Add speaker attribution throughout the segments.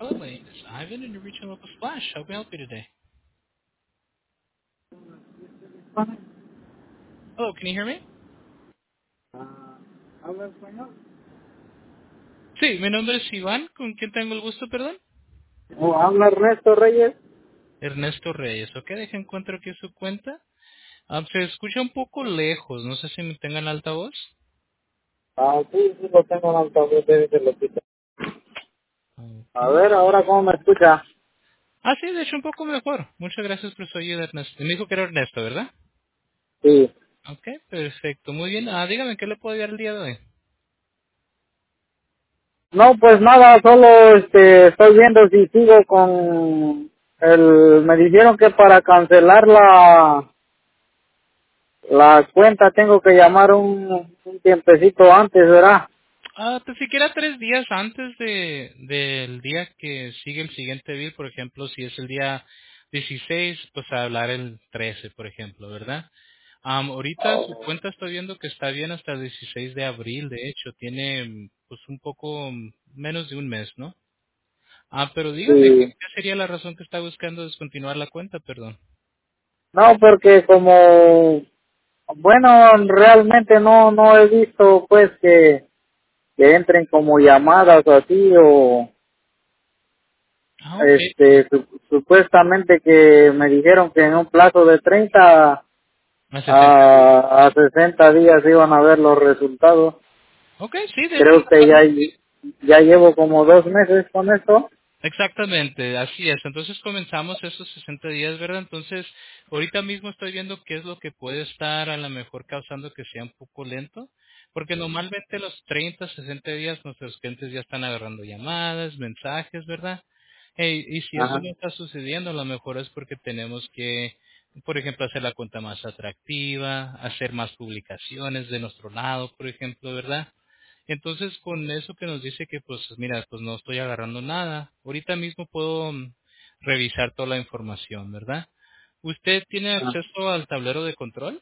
Speaker 1: Hello, my name is Ivan, and you're reaching Local Splash. How can I help you today? Hello, can you hear me?
Speaker 2: ¿Habla español?
Speaker 1: Sí, mi nombre es Iván. ¿Con quién tengo el gusto, perdón?
Speaker 2: ¿O habla Ernesto Reyes?
Speaker 1: Ernesto Reyes. Ok, deje encuentro aquí su cuenta. Se escucha un poco lejos. No sé si me tengan altavoz.
Speaker 2: Sí, sí, lo tengo en altavoz, déjese lo quito.
Speaker 1: Ok.
Speaker 2: A ver, ahora cómo me escucha.
Speaker 1: Sí, de hecho un poco mejor. Muchas gracias por su ayuda, Ernesto. Me dijo que era Ernesto, ¿verdad?
Speaker 2: Sí.
Speaker 1: Ok, perfecto. Muy bien. Dígame, ¿qué le puedo ayudar el día de hoy?
Speaker 2: No, pues nada, solo estoy viendo si sigo con me dijeron que para cancelar la cuenta tengo que llamar un tiempecito antes, ¿verdad?
Speaker 1: Pues siquiera 3 días antes del día que sigue el siguiente bill, por ejemplo, si es el día 16, pues a hablar el 13, por ejemplo, ¿verdad? Ahorita su cuenta estoy viendo que está bien hasta el 16 de abril, de hecho, tiene pues un poco menos de un mes, ¿no? Pero dígame, ¿qué
Speaker 2: Sí.
Speaker 1: qué sería la razón que está buscando descontinuar la cuenta, perdón?
Speaker 2: No, porque como, bueno, realmente no he visto pues que entren como llamadas o así o
Speaker 1: Ok.
Speaker 2: supuestamente que me dijeron que en un plazo de 30
Speaker 1: A 60 días.
Speaker 2: a 60 días iban a ver los resultados.
Speaker 1: Ok, sí, de hecho,
Speaker 2: Creo que ya llevo como 2 meses con esto.
Speaker 1: exactamente, así es. Entonces comenzamos esos 60 días, ¿verdad? Entonces, ahorita mismo estoy viendo qué es lo que puede estar a lo mejor causando que sea un poco lento, porque normalmente los 30, 60 días nuestros clientes ya están agarrando llamadas, mensajes, ¿verdad? Y si eso
Speaker 2: Ajá.
Speaker 1: no está sucediendo, a lo mejor es porque tenemos que, por ejemplo, hacer la cuenta más atractiva, hacer más publicaciones de nuestro lado, por ejemplo, ¿verdad? Entonces, con eso que nos dice que, pues, mira, pues no estoy agarrando nada, ahorita mismo puedo revisar toda la información, ¿verdad? ¿Usted tiene
Speaker 2: Ajá.
Speaker 1: acceso al tablero de control?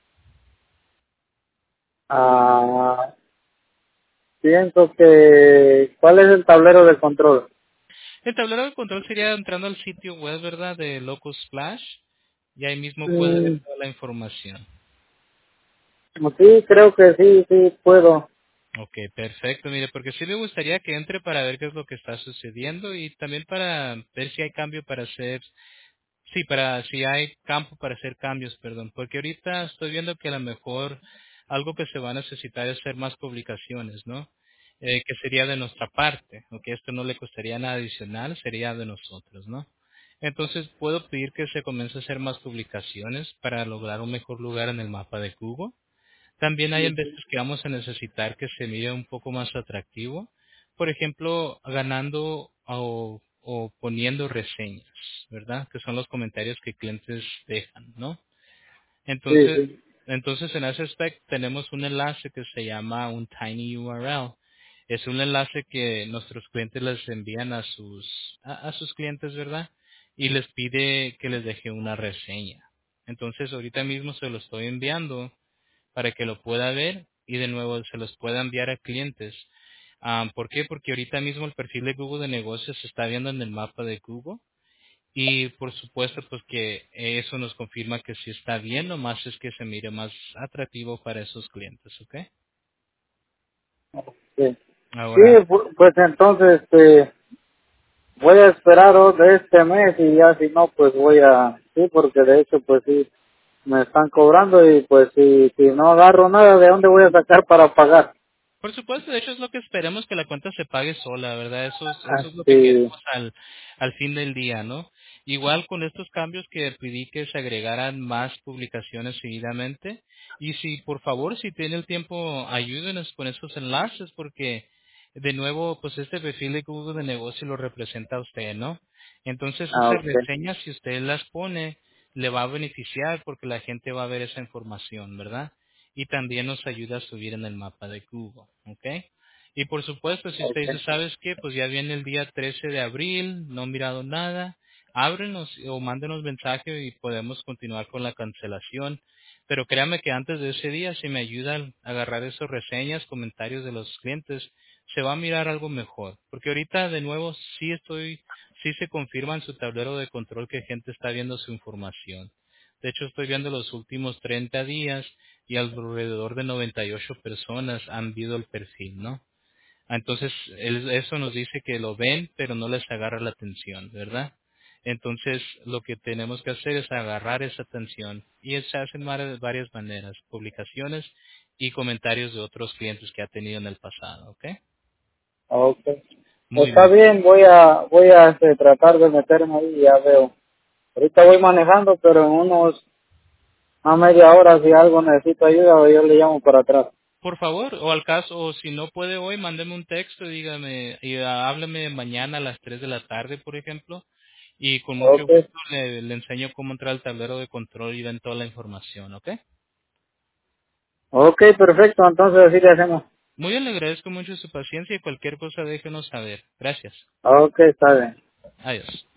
Speaker 2: Ah, pienso que, ¿cuál es el tablero de control?
Speaker 1: El tablero de control sería entrando al sitio web, ¿verdad? De Locus Splash, y ahí mismo puede ver
Speaker 2: Mm,
Speaker 1: toda la información.
Speaker 2: sí, creo que sí, sí puedo.
Speaker 1: Ok, perfecto. Mire, porque sí me gustaría que entre para ver qué es lo que está sucediendo y también para ver si hay cambio para hacer. Sí, para si hay campo para hacer cambios, perdón, porque ahorita estoy viendo que a lo mejor algo que se va a necesitar es hacer más publicaciones, ¿no? Que sería de nuestra parte, aunque esto no le costaría nada adicional, sería de nosotros, ¿no? Entonces puedo pedir que se comience a hacer más publicaciones para lograr un mejor lugar en el mapa de Google. También hay en veces que vamos a necesitar que se mire un poco más atractivo. Por ejemplo, ganando o poniendo reseñas, ¿verdad? Que son los comentarios que clientes dejan, ¿no?
Speaker 2: Sí,
Speaker 1: Entonces,
Speaker 2: sí,
Speaker 1: entonces en ese aspecto tenemos un enlace que se llama un Tiny URL. Es un enlace que nuestros clientes les envían a sus clientes, ¿verdad? Y les pide que les deje una reseña. Entonces, ahorita mismo se lo estoy enviando para que lo pueda ver y de nuevo se los pueda enviar a clientes. ¿Por qué? Porque ahorita mismo el perfil de Google de negocios se está viendo en el mapa de Google y por supuesto pues que eso nos confirma que sí está bien, nomás es que se mire más atractivo para esos clientes, ¿ok?
Speaker 2: sí. Sí,
Speaker 1: Ahora,
Speaker 2: pues entonces, voy a esperar de este mes y ya si no, pues sí, porque de hecho, pues sí, me están cobrando y pues si no agarro nada, ¿de dónde voy a sacar para pagar?
Speaker 1: por supuesto, de hecho es lo que esperemos que la cuenta se pague sola, ¿verdad? Eso es lo que
Speaker 2: Así,
Speaker 1: queremos al fin del día, ¿no? Igual con estos cambios que pedí que se agregaran más publicaciones seguidamente. Y si, por favor, si tiene el tiempo, ayúdenos con esos enlaces porque, de nuevo, pues este perfil de Google de negocio lo representa a usted, ¿no? Entonces esas
Speaker 2: ok,
Speaker 1: reseñas, si usted las pone, le va a beneficiar porque la gente va a ver esa información, ¿verdad? Y también nos ayuda a subir en el mapa de Google, ¿ok? Y por supuesto, si usted
Speaker 2: ok,
Speaker 1: dice, ¿sabes qué? Pues ya viene el día 13 de abril, no he mirado nada, ábrenos o mándenos mensaje y podemos continuar con la cancelación. Pero créame que antes de ese día, si me ayudan a agarrar esas reseñas, comentarios de los clientes, se va a mirar algo mejor. Porque ahorita, de nuevo, sí se confirma en su tablero de control que gente está viendo su información. De hecho, estoy viendo los últimos 30 días y alrededor de 98 personas han visto el perfil, ¿no? Entonces, eso nos dice que lo ven, pero no les agarra la atención, ¿verdad? Entonces, lo que tenemos que hacer es agarrar esa atención y se hacen varias maneras, publicaciones y comentarios de otros clientes que ha tenido en el pasado, ¿ok?
Speaker 2: Okay.
Speaker 1: Muy
Speaker 2: Está
Speaker 1: bien.
Speaker 2: bien, voy a tratar de meterme ahí y ya veo. Ahorita voy manejando, pero en una media hora si algo necesito ayuda, yo le llamo para atrás.
Speaker 1: Por favor, o al caso, o si no puede hoy, mándeme un texto y dígame, hábleme mañana a las 3 de la tarde, por ejemplo, y con mucho
Speaker 2: Okay.
Speaker 1: gusto le enseño cómo entrar al tablero de control y ven toda la información, ¿ok?
Speaker 2: Okay, perfecto, entonces así le hacemos.
Speaker 1: Muy bien, le agradezco mucho su paciencia y cualquier cosa déjenos saber. Gracias.
Speaker 2: Okay, está bien.
Speaker 1: Adiós.